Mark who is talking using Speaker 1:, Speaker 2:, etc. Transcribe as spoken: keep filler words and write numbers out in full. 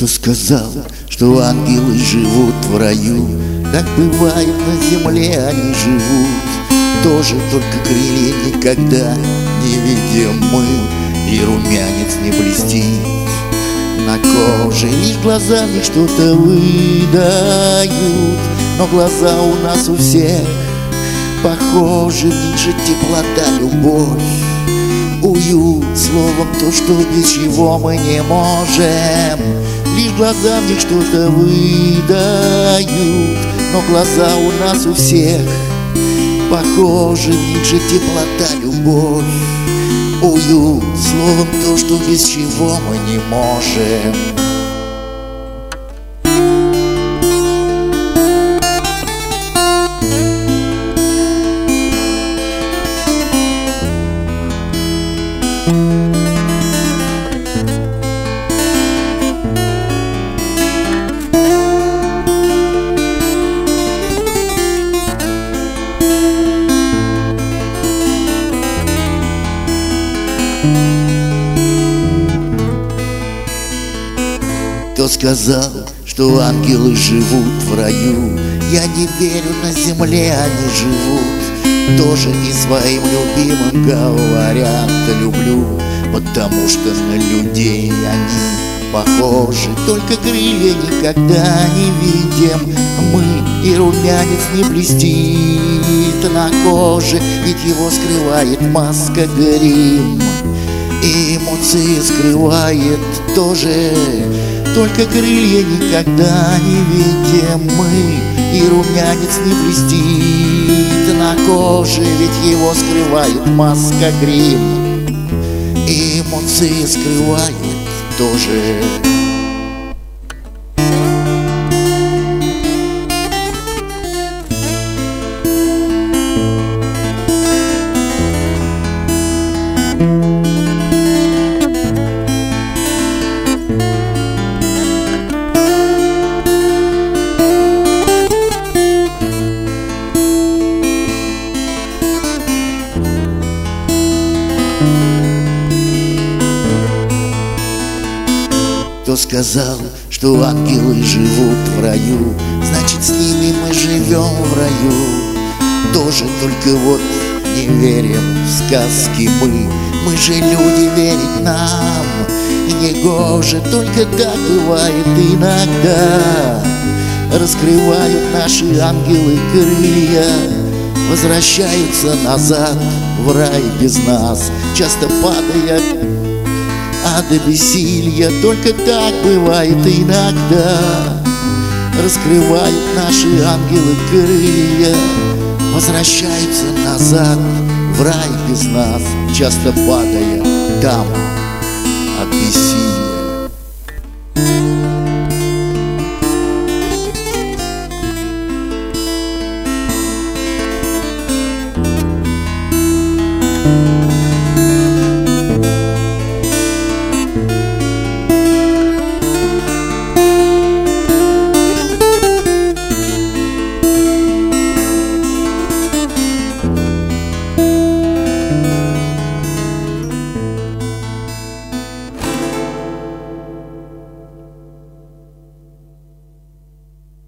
Speaker 1: Кто сказал, что ангелы живут в раю? Так бывает, на земле они живут. Тоже только крылья никогда не видим мы, и румянец не блестит на коже. Лишь глаза в них что-то выдают, но глаза у нас у всех похожи. В них же теплота, любовь, уют, словом то, что без чего мы не можем. Лишь глаза в них что-то выдают, но глаза у нас у всех похожи. В них же теплота, любовь, уют, словом то, что без чего мы не можем. Кто сказал, что ангелы живут в раю? Я не верю, на земле они живут. Тоже не своим любимым говорят люблю, потому что на людей они похожи. Только крылья никогда не видим мы, и румянец не блестит на коже, ведь его скрывает маска, грим, и эмоции скрывает тоже. Только крылья никогда не видим мы, и румянец не блестит на коже, ведь его скрывает маска, грим, и эмоции скрывает тоже. Кто сказал, что ангелы живут в раю? Значит, с ними мы живем в раю. Тоже только вот не верим в сказки мы. Мы же люди, верить нам не гоже. Только так бывает иногда. Раскрывают наши ангелы крылья, возвращаются назад в рай без нас, часто падая а до бессилья. Только так бывает иногда. Раскрывают наши ангелы крылья, возвращаются назад в рай без нас, часто падая там от бессилия.